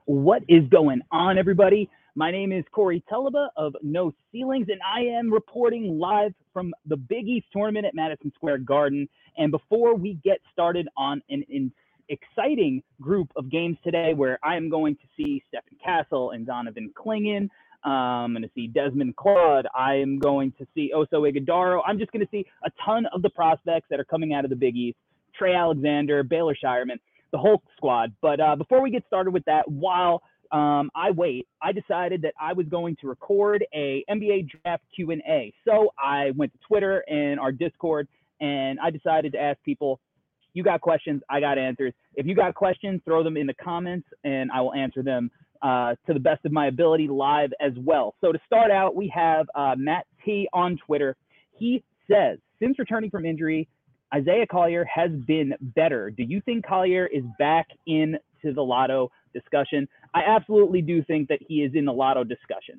What is going on, everybody? My name is Corey Teleba of No Ceilings, and I am reporting live from the Big East tournament at Madison Square Garden. And before we get started on an exciting group of games today, where I am going to see Stephen Castle and Donovan Clingan, I'm going to see Desmond Claude. I am going to see Oso Ighodaro. I'm just going to see a ton of the prospects that are coming out of the Big East. Trey Alexander, Baylor Shireman, the whole squad. But before we get started with that, while I wait, I decided that I was going to record a NBA draft Q&A. So I went to Twitter and our Discord, and I decided to ask people, you got questions, I got answers. If you got questions, throw them in the comments, and I will answer them to the best of my ability live as well. So to start out, we have Matt T on Twitter. He says, since returning from injury, Isaiah Collier has been better. Do you think Collier is back into the lotto discussion? I absolutely do think that he is in the lotto discussion.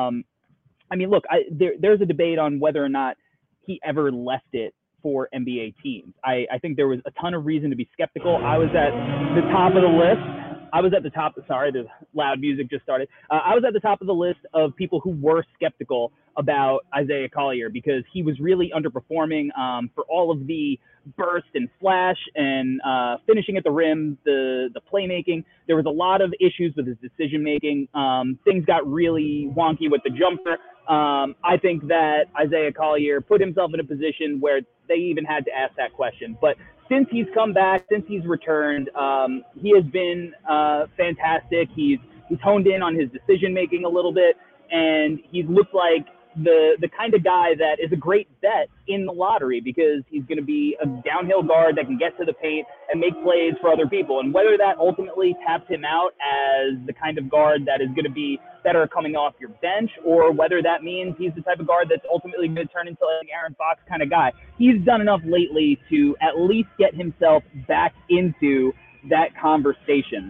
I mean, look, there's a debate on whether or not he ever left it for NBA teams. I think there was a ton of reason to be skeptical. I was at the top of the list. Sorry, the loud music just started. I was at the top of the list of people who were skeptical about Isaiah Collier because he was really underperforming for all of the burst and flash and finishing at the rim, the playmaking. There was a lot of issues with his decision making. Things got really wonky with the jumper. I think that Isaiah Collier put himself in a position where they even had to ask that question. But since he's come back, since he's returned, he has been fantastic. He's honed in on his decision making a little bit, and he's looked like the kind of guy that is a great bet in the lottery because he's going to be a downhill guard that can get to the paint and make plays for other people. And whether that ultimately taps him out as the kind of guard that is going to be better coming off your bench, or whether that means he's the type of guard that's ultimately going to turn into like an Aaron Fox kind of guy, he's done enough lately to at least get himself back into that conversation.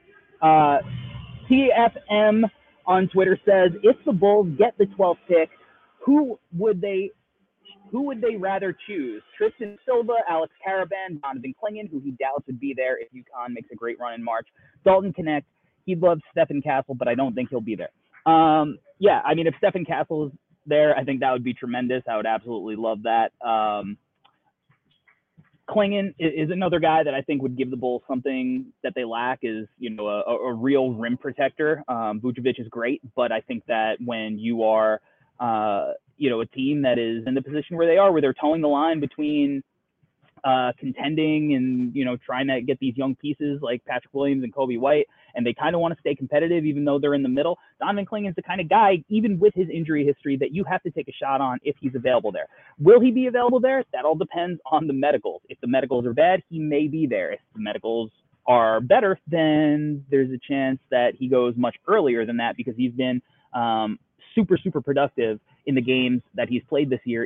TFM on Twitter says, if the Bulls get the 12th pick, who would they rather choose? Tristan Silva, Alex Caravan, Donovan Clingan, who he doubts would be there if UConn makes a great run in March. Dalton Knecht, he'd love Stephen Castle, but I don't think he'll be there. Yeah, I mean, if Stephen Castle is there, I think that would be tremendous. I would absolutely love that. Clingan is another guy that I think would give the Bulls something that they lack is, a real rim protector. Vucevic is great, but I think that when you are, a team that is in the position where they are, where they're towing the line between contending and, trying to get these young pieces like Patrick Williams and Kobe White, and they kind of want to stay competitive even though they're in the middle, Donovan Clingan is the kind of guy, even with his injury history, that you have to take a shot on if he's available there. Will he be available there? That all depends on the medicals. If the medicals are bad, he may be there. If the medicals are better, then there's a chance that he goes much earlier than that because he's been super, super productive in the games that he's played this year,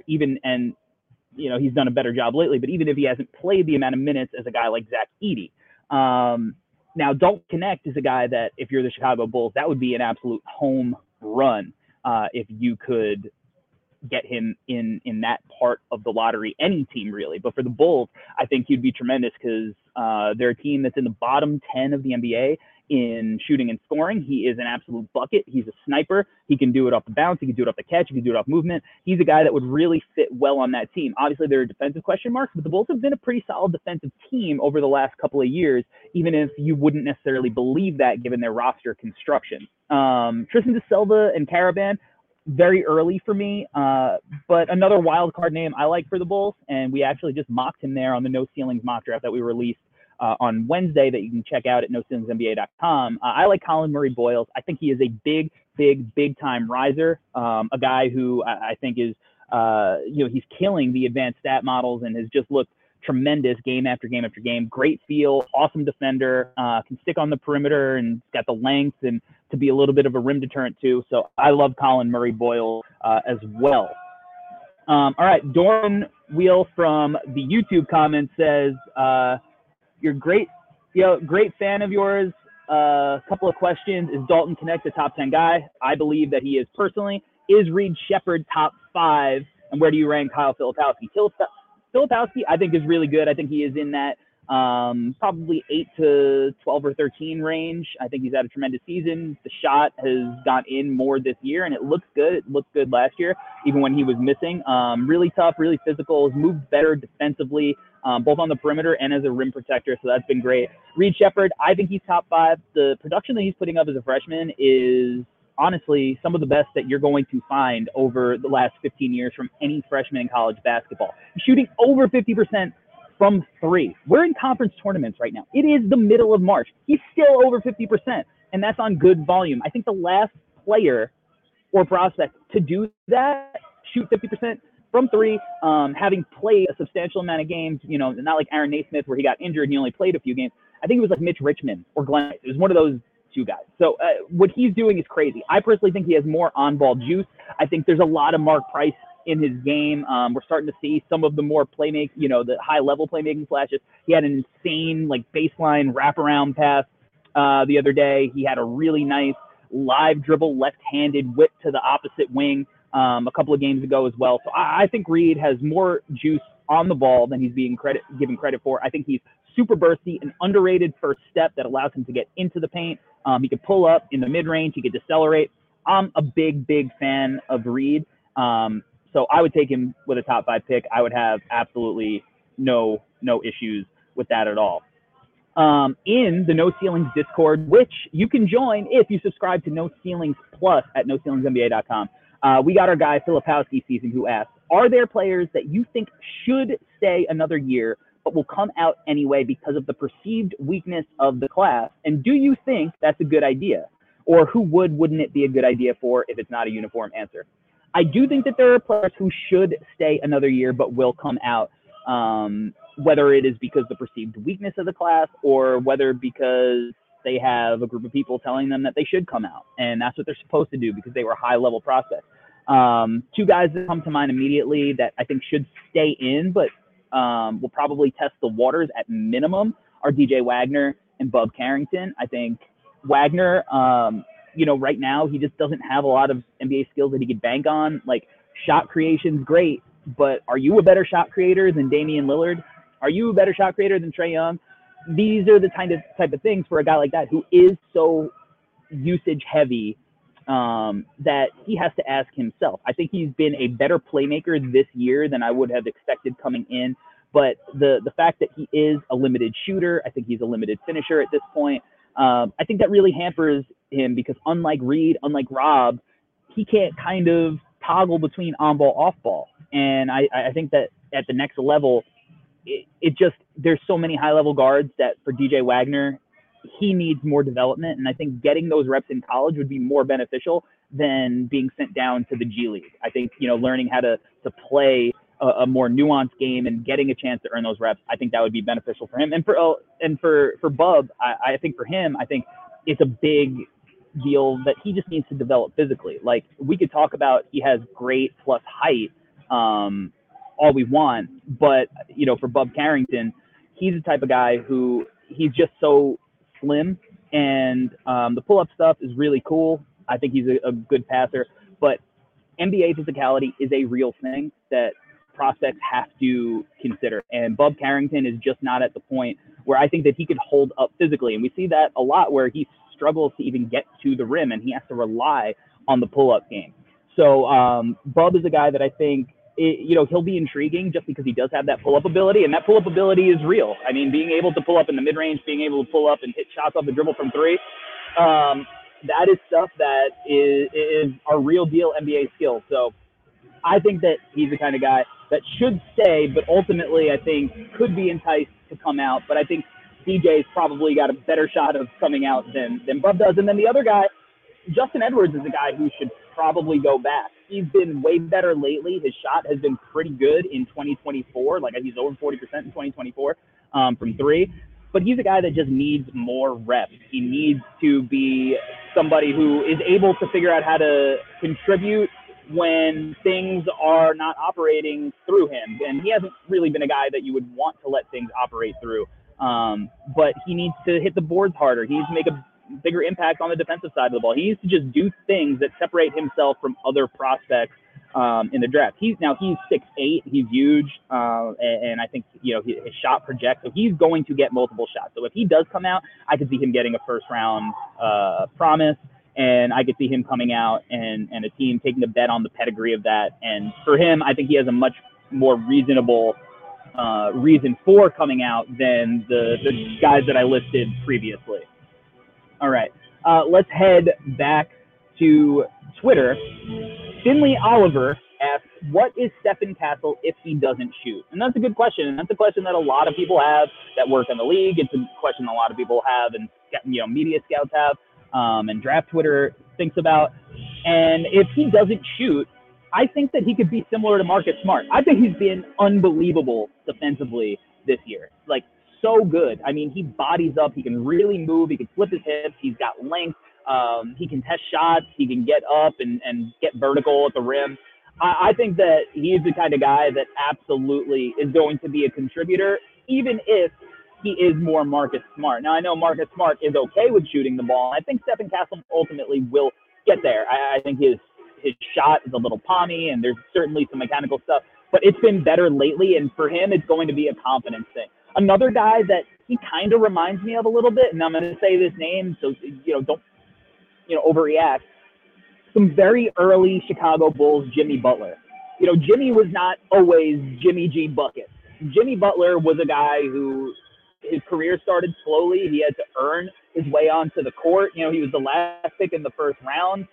he's done a better job lately, but even if he hasn't played the amount of minutes as a guy like Zach Edey. Now, Dalton Knecht is a guy that if you're the Chicago Bulls, that would be an absolute home run if you could get him in that part of the lottery, any team really. But for the Bulls, I think he'd be tremendous because they're a team that's in the bottom 10 of the NBA in shooting and scoring. He is an absolute bucket. He's a sniper. He can do it off the bounce. He can do it off the catch. He can do it off movement. He's a guy that would really fit well on that team. Obviously, there are defensive question marks, but the Bulls have been a pretty solid defensive team over the last couple of years, even if you wouldn't necessarily believe that given their roster construction. Tristan De Silva and Caravan, very early for me, but another wild card name I like for the Bulls, and we actually just mocked him there on the No Ceilings mock draft that we released on Wednesday that you can check out at NoCeilingsNBA.com. I like Colin Murray Boyles. I think he is a big time riser, a guy who I think is, he's killing the advanced stat models and has just looked tremendous game after game after game. Great feel, awesome defender, can stick on the perimeter and got the length and to be a little bit of a rim deterrent too. So I love Colin Murray Boyles as well. All right, Doran Wheel from the YouTube comment says, you're great, great fan of yours. A couple of questions. Is Dalton Knecht a top 10 guy? I believe that he is personally. Is Reed Sheppard top 5? And where do you rank Kyle Filipowski? Filipowski, I think, is really good. I think he is in that probably 8 to 12 or 13 range. I think he's had a tremendous season. The shot has gone in more this year, and it looks good. It looked good last year, even when he was missing. Really tough, really physical, has moved better defensively, both on the perimeter and as a rim protector, so that's been great. Reed Sheppard, I think he's top 5. The production that he's putting up as a freshman is honestly some of the best that you're going to find over the last 15 years from any freshman in college basketball. He's shooting over 50% from 3. We're in conference tournaments right now. It is the middle of March. He's still over 50%, and that's on good volume. I think the last player or prospect to do that, shoot 50% from 3, having played a substantial amount of games, not like Aaron Naismith where he got injured and he only played a few games. I think it was like Mitch Richmond or Glenn. It was one of those 2 guys. So what he's doing is crazy. I personally think he has more on-ball juice. I think there's a lot of Mark Price in his game. We're starting to see some of the more playmaking, the high-level playmaking flashes. He had an insane baseline wraparound pass the other day. He had a really nice live dribble, left-handed whip to the opposite wing a couple of games ago as well. So I think Reed has more juice on the ball than he's being given credit for. I think he's super bursty, an underrated first step that allows him to get into the paint. He could pull up in the mid-range. He could decelerate. I'm a big, big fan of Reed. So I would take him with a top 5 pick. I would have absolutely no issues with that at all. In the No Ceilings Discord, which you can join if you subscribe to No Ceilings Plus at NoCeilingsNBA.com. We got our guy Filipowski season who asked, are there players that you think should stay another year but will come out anyway because of the perceived weakness of the class? And do you think that's a good idea? Or who wouldn't it be a good idea for if it's not a uniform answer? I do think that there are players who should stay another year but will come out, whether it is because the perceived weakness of the class or whether because they have a group of people telling them that they should come out. And that's what they're supposed to do because they were high-level prospects. 2 guys that come to mind immediately that I think should stay in but will probably test the waters at minimum are DJ Wagner and Bub Carrington. I think Wagner, right now he just doesn't have a lot of NBA skills that he could bank on. Shot creation's great, but are you a better shot creator than Damian Lillard? Are you a better shot creator than Trae Young? These are the type of things for a guy like that who is so usage heavy that he has to ask himself. I think he's been a better playmaker this year than I would have expected coming in. But the fact that he is a limited shooter, I think he's a limited finisher at this point. I think that really hampers him because unlike Reed, unlike Rob, he can't kind of toggle between on-ball, off-ball. And I think that at the next level, there's so many high-level guards that for DJ Wagner, he needs more development. And I think getting those reps in college would be more beneficial than being sent down to the G League. I think, learning how to play a more nuanced game and getting a chance to earn those reps, I think that would be beneficial for him. And for Bub, I think for him, I think it's a big deal that he just needs to develop physically. We could talk about he has great plus height, all we want, but for Bub Carrington, he's the type of guy who he's just so slim, and the pull-up stuff is really cool. I think he's a good passer, but NBA physicality is a real thing that prospects have to consider. And Bub Carrington is just not at the point where I think that he could hold up physically. And we see that a lot where he struggles to even get to the rim and he has to rely on the pull-up game. So Bub is a guy that I think, he'll be intriguing just because he does have that pull-up ability, and that pull-up ability is real. I mean, being able to pull up in the mid-range, being able to pull up and hit shots off the dribble from 3, that is stuff that is a real deal NBA skill. So I think that he's the kind of guy that should stay, but ultimately I think could be enticed to come out. But I think DJ's probably got a better shot of coming out than Bub does. And then the other guy, Justin Edwards, is a guy who should probably go back. He's been way better lately. His shot has been pretty good in 2024. He's over 40% in 2024 from 3. But he's a guy that just needs more reps. He needs to be somebody who is able to figure out how to contribute when things are not operating through him. And he hasn't really been a guy that you would want to let things operate through. But he needs to hit the boards harder. He needs to make a bigger impact on the defensive side of the ball. He needs to just do things that separate himself from other prospects in the draft. He's 6'8", he's huge, and I think his shot projects, so he's going to get multiple shots. So if he does come out, I could see him getting a first round promise, and I could see him coming out and a team taking a bet on the pedigree of that. And for him, I think he has a much more reasonable reason for coming out than the guys that I listed previously. All right, let's head back to Twitter. Finley Oliver asks, what is Stephen Castle if he doesn't shoot? And that's a good question. And that's a question that a lot of people have that work in the league. It's a question a lot of people have and media scouts have and draft Twitter thinks about. And if he doesn't shoot, I think that he could be similar to Marcus Smart. I think he's been unbelievable defensively this year. Like, so good. I mean, he bodies up. He can really move. He can flip his hips. He's got length. He can test shots. He can get up and get vertical at the rim. I think that he's the kind of guy that absolutely is going to be a contributor, even if he is more Marcus Smart. Now, I know Marcus Smart is okay with shooting the ball. I think Stephen Castle ultimately will get there. I think his shot is a little palmy, and there's certainly some mechanical stuff, but it's been better lately, and for him, it's going to be a confidence thing. Another guy that he kind of reminds me of a little bit, and I'm going to say this name, so don't overreact. Some very early Chicago Bulls Jimmy Butler. Jimmy was not always Jimmy G Bucket. Jimmy Butler was a guy who his career started slowly. He had to earn his way onto the court. He was the last pick in the first round.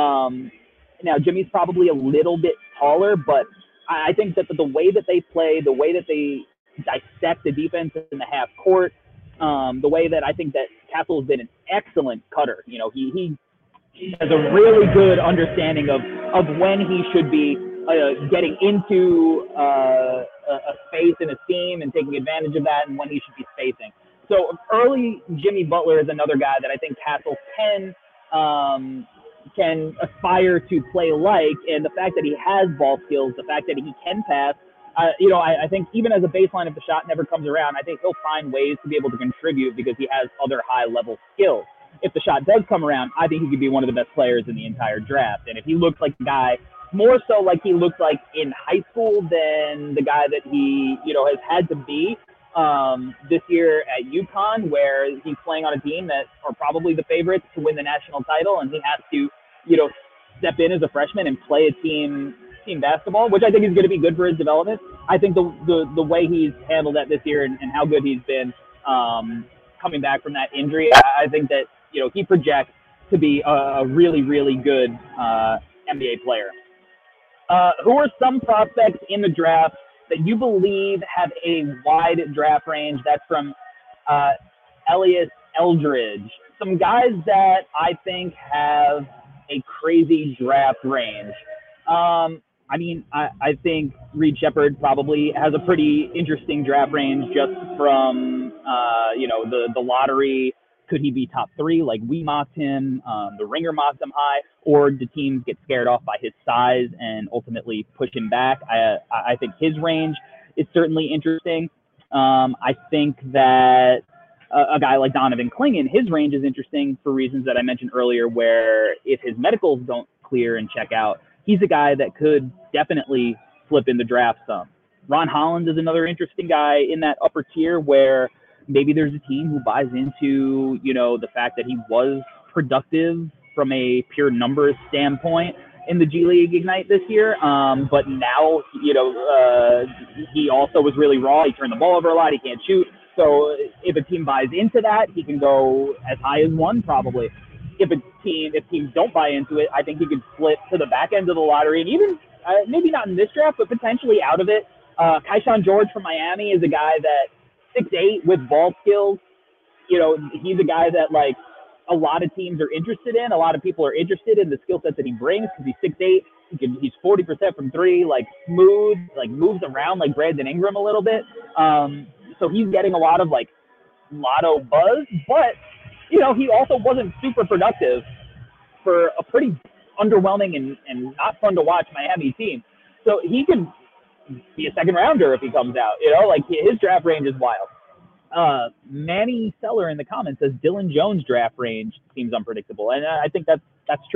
Now Jimmy's probably a little bit taller, but I think that the way that they play, the way that they dissect the defense in the half court, the way that I think that Castle has been an excellent cutter. He has a really good understanding of when he should be getting into a space in a scheme and taking advantage of that, and when he should be spacing. So early Jimmy Butler is another guy that I think Castle can aspire to play like, and the fact that he has ball skills, the fact that he can pass, I think even as a baseline, if the shot never comes around, I think he'll find ways to be able to contribute because he has other high-level skills. If the shot does come around, I think he could be one of the best players in the entire draft. And if he looks like the guy, more so like he looked like in high school than the guy that he, has had to be this year at UConn, where he's playing on a team that are probably the favorites to win the national title, and he has to, step in as a freshman and play a team basketball, which I think is going to be good for his development. I think the way he's handled that this year and how good he's been coming back from that injury, I think that he projects to be a really, really good NBA player. Who are some prospects in the draft that you believe have a wide draft range? That's from Elias Eldridge. Some guys that I think have a crazy draft range. I think Reed Sheppard probably has a pretty interesting draft range just from, the lottery. Could he be top 3? Like we mocked him, the Ringer mocked him high, or do teams get scared off by his size and ultimately push him back? I think his range is certainly interesting. I think that a guy like Donovan Clingan, his range is interesting for reasons that I mentioned earlier, where if his medicals don't clear and check out, he's a guy that could definitely flip in the draft some. Ron Holland is another interesting guy in that upper tier where maybe there's a team who buys into, the fact that he was productive from a pure numbers standpoint in the G League Ignite this year. But now, he also was really raw. He turned the ball over a lot. He can't shoot. So if a team buys into that, he can go as high as 1 probably. If teams don't buy into it, I think he could split to the back end of the lottery, and even maybe not in this draft, but potentially out of it. Keyshawn George from Miami is a guy that 6'8" with ball skills. He's a guy that like a lot of teams are interested in. A lot of people are interested in the skill set that he brings because he's 6'8". He's 40% from 3, like smooth, like moves around like Brandon Ingram a little bit. So he's getting a lot of like lotto buzz, but he also wasn't super productive for a pretty underwhelming and not fun to watch Miami team. So he could be a second rounder if he comes out, like his draft range is wild. Manny Seller in the comments says Dylan Jones' draft range seems unpredictable. And I think that's true.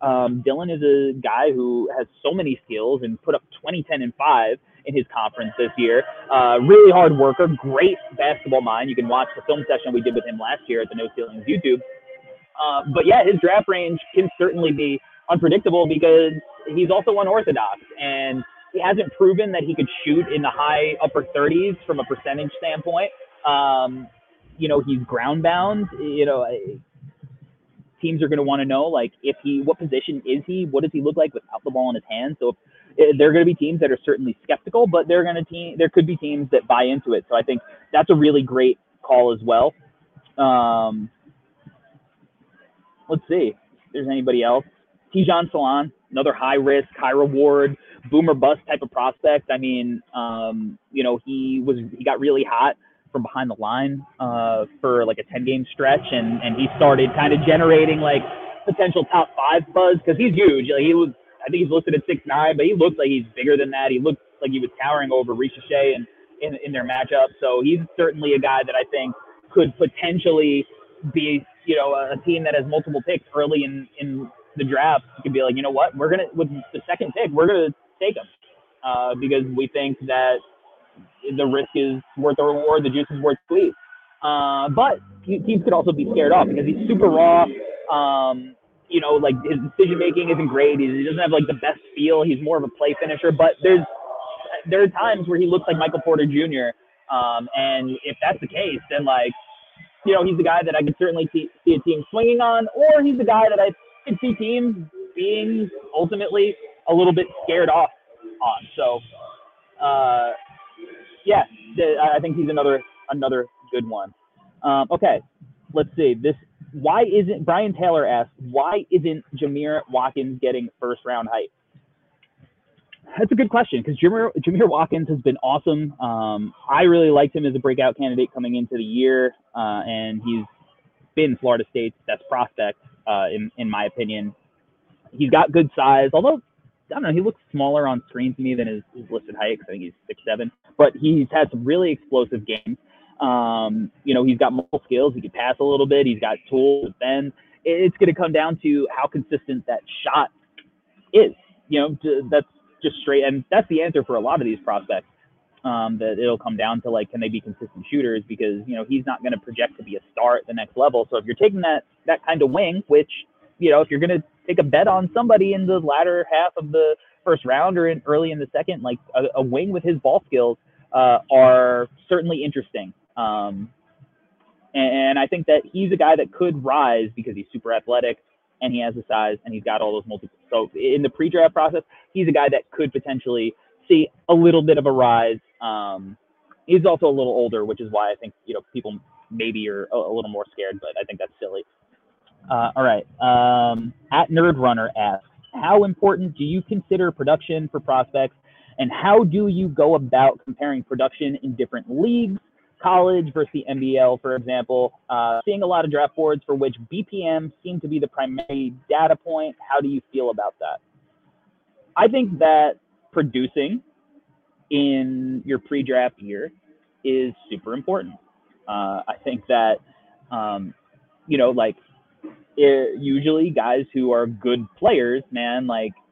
Dylan is a guy who has so many skills and put up 20, 10, and 5 in his conference this year. Really hard worker, great basketball mind. You can watch the film session we did with him last year at the No Ceilings YouTube. But yeah, his draft range can certainly be unpredictable because he's also unorthodox, and he hasn't proven that he could shoot in the high upper 30s from a percentage standpoint. He's ground bound. Teams are going to want to know, like, what position is he? What does he look like without the ball in his hand? So there are going to be teams that are certainly skeptical, but there could be teams that buy into it. So I think that's a really great call as well. Let's see if there's anybody else. Tijan Salon, another high risk, high reward, boomer bust type of prospect. I mean, he got really hot from behind the line for like a 10-game stretch, and he started kind of generating like potential top 5 buzz because he's huge. Like, I think he's listed at 6'9", but he looks like he's bigger than that. He looks like he was towering over Ricochet in their matchup. So he's certainly a guy that I think could potentially be, a team that has multiple picks early in the draft. You could be like, you know what, with the second pick, we're gonna take him because we think that the risk is worth the reward, the juice is worth the squeeze. But teams could also be scared off because he's super raw. Like his decision making isn't great. He doesn't have like the best feel. He's more of a play finisher. But there are times where he looks like Michael Porter Jr. And if that's the case, then he's the guy that I could certainly see a team swinging on, or he's the guy that I could see teams being ultimately a little bit scared off on. So, yeah, I think he's another good one. Okay, let's see. Brian Taylor asked, why isn't Jamir Watkins getting first round hype? That's a good question because Jamir Watkins has been awesome. I really liked him as a breakout candidate coming into the year, and he's been Florida State's best prospect, in my opinion. He's got good size, although, I don't know, he looks smaller on screen to me than his listed height because I think he's 6'7", but he's had some really explosive games. He's got multiple skills. He can pass a little bit. He's got tools to bend. It's going to come down to how consistent that shot is. That's just straight, and that's the answer for a lot of these prospects. That it'll come down to, like, can they be consistent shooters? Because he's not going to project to be a star at the next level. So if you're taking that kind of wing, which if you're going to take a bet on somebody in the latter half of the first round or early in the second, like a wing with his ball skills are certainly interesting. And I think that he's a guy that could rise because he's super athletic and he has the size and he's got all those multiple. So in the pre-draft process, he's a guy that could potentially see a little bit of a rise. He's also a little older, which is why I think, people maybe are a little more scared, but I think that's silly. All right. At Nerd Runner asks, how important do you consider production for prospects, and how do you go about comparing production in different leagues, college versus the NBL, for example? Seeing a lot of draft boards for which BPM seem to be the primary data point. How do you feel about that? I think that producing in your pre-draft year is super important. I think that, usually guys who are good players, man,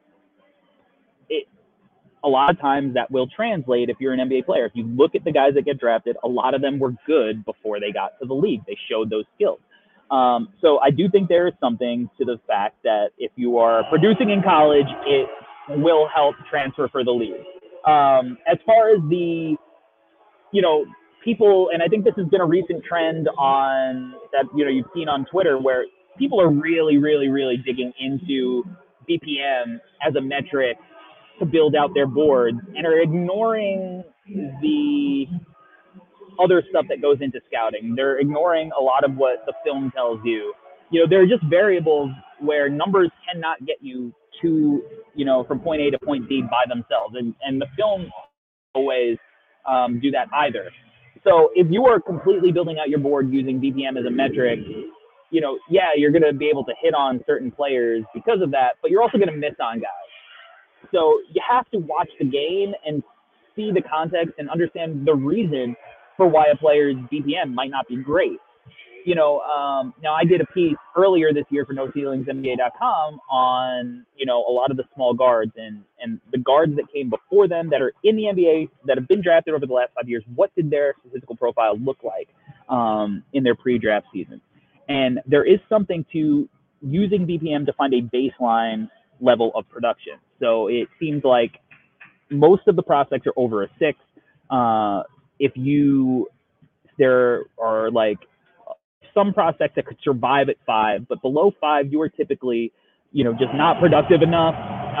a lot of times that will translate if you're an NBA player. If you look at the guys that get drafted, a lot of them were good before they got to the league. They showed those skills. So I do think there is something to the fact that if you are producing in college, it will help transfer for the league. As far as the, people, and I think this has been a recent trend on that, you've seen on Twitter where people are really, really, really digging into BPM as a metric to build out their boards and are ignoring the other stuff that goes into scouting. They're ignoring a lot of what the film tells you. There are just variables where numbers cannot get you to, from point A to point B by themselves. And the film always do that either. So if you are completely building out your board using BPM as a metric, you're going to be able to hit on certain players because of that, but you're also going to miss on guys. So you have to watch the game and see the context and understand the reason for why a player's BPM might not be great. now I did a piece earlier this year for NoCeilingsNBA.com on, a lot of the small guards and the guards that came before them that are in the NBA that have been drafted over the last 5 years. What did their physical profile look like in their pre-draft season? And there is something to using BPM to find a baseline level of production. So it seems like most of the prospects are over a 6. There are like some prospects that could survive at 5, but below 5, you are typically, just not productive enough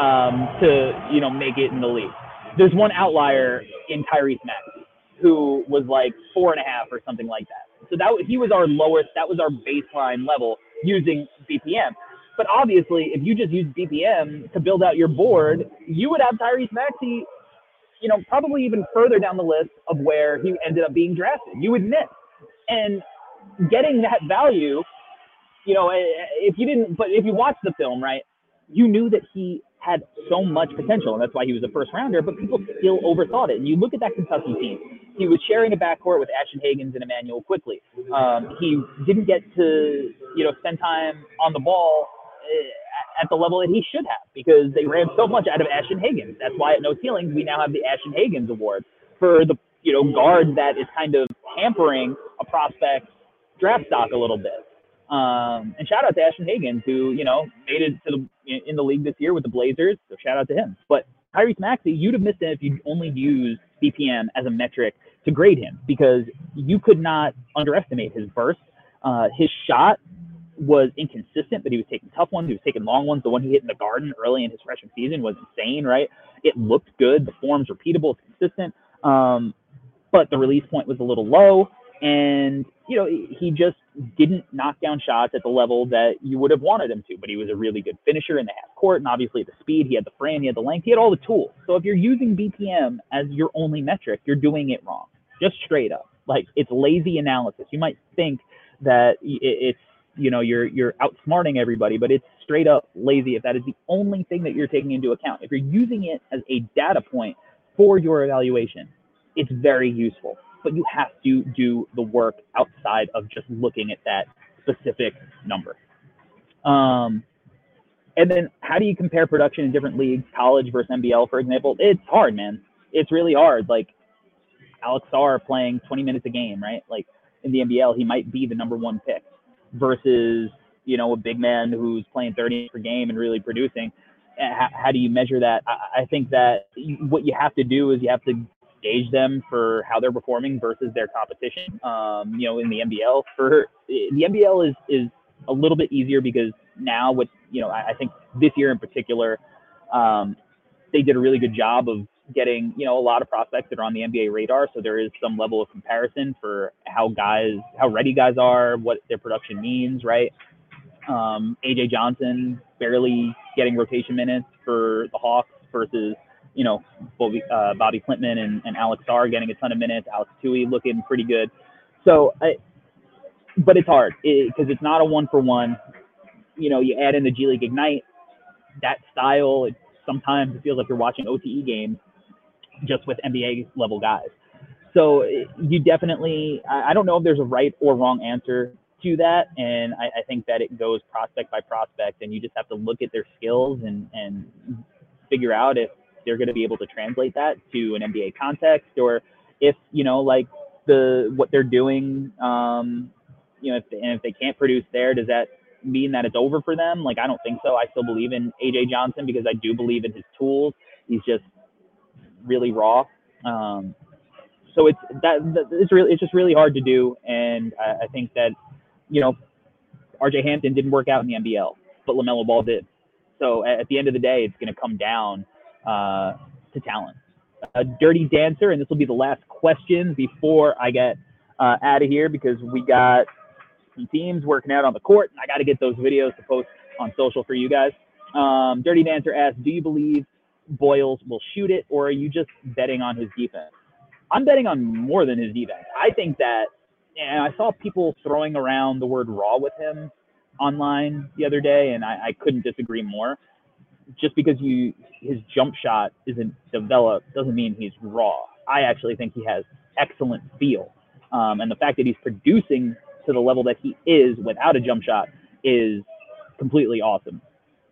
to, make it in the league. There's one outlier in Tyrese Maxey, who was like 4.5 or something like that. So he was our lowest. That was our baseline level using BPM. But obviously, if you just use BPM to build out your board, you would have Tyrese Maxey, probably even further down the list of where he ended up being drafted. You would miss. And getting that value, if you watched the film, right, you knew that he had so much potential, and that's why he was a first rounder, but people still overthought it. And you look at that Kentucky team, he was sharing a backcourt with Ashton Hagans and Emmanuel Quickley. He didn't get to, spend time on the ball at the level that he should have because they ran so much out of Ashton Hagans. That's why at No Ceilings, we now have the Ashton Hagans Award for the, guard that is kind of hampering a prospect's draft stock a little bit. And shout out to Ashton Hagans, who, made it to in the league this year with the Blazers. So shout out to him. But Tyrese Maxey, you'd have missed it if you only used BPM as a metric to grade him because you could not underestimate his burst. His shot was inconsistent, but he was taking tough ones. He was taking long ones. The one he hit in the Garden early in his freshman season was insane, right? It looked good. The form's repeatable. It's consistent. But the release point was a little low. And, he just didn't knock down shots at the level that you would have wanted him to. But he was a really good finisher in the half court. And obviously the speed, he had the frame, he had the length, he had all the tools. So if you're using BPM as your only metric, you're doing it wrong. Just straight up. Like, it's lazy analysis. You might think that it's, you're outsmarting everybody, but it's straight up lazy if that is the only thing that you're taking into account. If you're using it as a data point for your evaluation, it's very useful. But you have to do the work outside of just looking at that specific number. And then how do you compare production in different leagues, college versus NBL, for example? It's hard, man. It's really hard. Like Alex Sarr playing 20 minutes a game, right? Like in the NBL, he might be the number 1 pick versus, a big man who's playing 30 per game and really producing. How do you measure that? I think that what you have to do is you have to gauge them for how they're performing versus their competition. In the NBL, the NBL is a little bit easier because now with, I think this year in particular, they did a really good job of getting, a lot of prospects that are on the NBA radar. So there is some level of comparison for how ready guys are, what their production means, right? AJ Johnson barely getting rotation minutes for the Hawks versus, Bobby Klintman and Alex Sarr getting a ton of minutes. Alex Tui looking pretty good. So, but it's hard because it's not a 1-for-1. You add in the G League Ignite, that style. Sometimes it feels like you're watching OTE games just with NBA level guys. So you definitely, I don't know if there's a right or wrong answer to that. And I think that it goes prospect by prospect, and you just have to look at their skills and figure out if they're going to be able to translate that to an NBA context, or if, what they're doing, if they can't produce there, does that mean that it's over for them? Like, I don't think so. I still believe in AJ Johnson because I do believe in his tools. He's just really raw. So it's just really hard to do. And I think that, RJ Hampton didn't work out in the NBL, but LaMelo Ball did. So at the end of the day, it's going to come down to talent. Dirty Dancer, and this will be the last question before I get out of here because we got some teams working out on the court, and I got to get those videos to post on social for you guys. Dirty Dancer asks, do you believe Boyles will shoot it, or are you just betting on his defense? I'm betting on more than his defense. I think that, and I saw people throwing around the word raw with him online the other day, and I couldn't disagree more. Just because his jump shot isn't developed doesn't mean he's raw. I actually think he has excellent feel. And the fact that he's producing to the level that he is without a jump shot is completely awesome.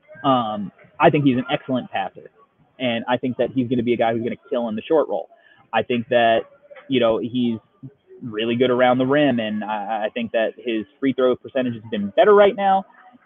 I think he's an excellent passer, and I think that he's going to be a guy who's going to kill in the short roll. I think that, he's really good around the rim, and I think that his free throw percentage has been better right now.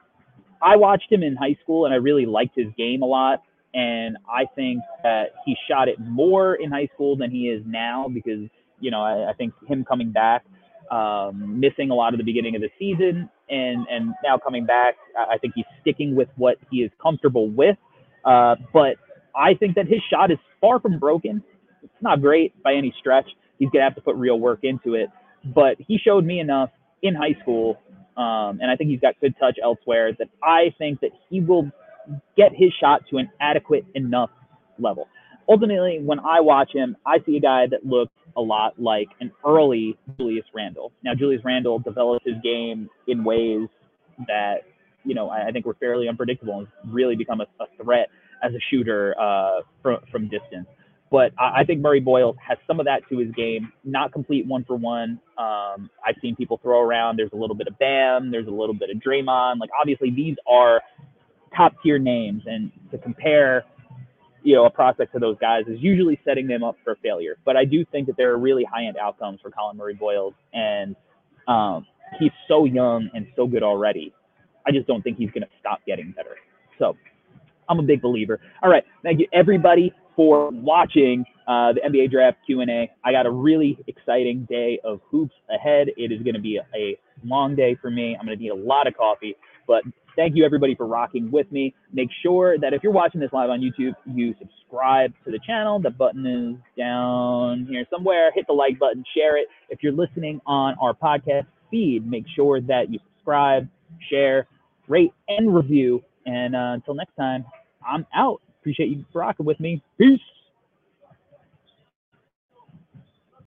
I watched him in high school, and I really liked his game a lot, and I think that he shot it more in high school than he is now because, I think him coming back, missing a lot of the beginning of the season, and now coming back, I think he's sticking with what he is comfortable with. But I think that his shot is far from broken. It's not great by any stretch. He's going to have to put real work into it. But he showed me enough in high school, and I think he's got good touch elsewhere, that I think that he will get his shot to an adequate enough level. Ultimately, when I watch him, I see a guy that looks a lot like an early Julius Randle. Now, Julius Randle developed his game in ways that, I think were fairly unpredictable and really become a threat as a shooter from distance. But I think Murray Boyles has some of that to his game, not complete one-for-one. I've seen people throw around, there's a little bit of Bam, there's a little bit of Draymond. Like, obviously, these are top-tier names, and to compare, a prospect to those guys is usually setting them up for failure. But I do think that there are really high-end outcomes for Collin Murray Boyles, and he's so young and so good already. I just don't think he's going to stop getting better. So I'm a big believer. All right. Thank you, everybody, for watching the NBA Draft Q&A. I got a really exciting day of hoops ahead. It is going to be a long day for me. I'm going to need a lot of coffee. But thank you, everybody, for rocking with me. Make sure that if you're watching this live on YouTube, you subscribe to the channel. The button is down here somewhere. Hit the like button. Share it. If you're listening on our podcast feed, make sure that you subscribe, share, rate, and review. And until next time, I'm out. Appreciate you rocking with me. Peace.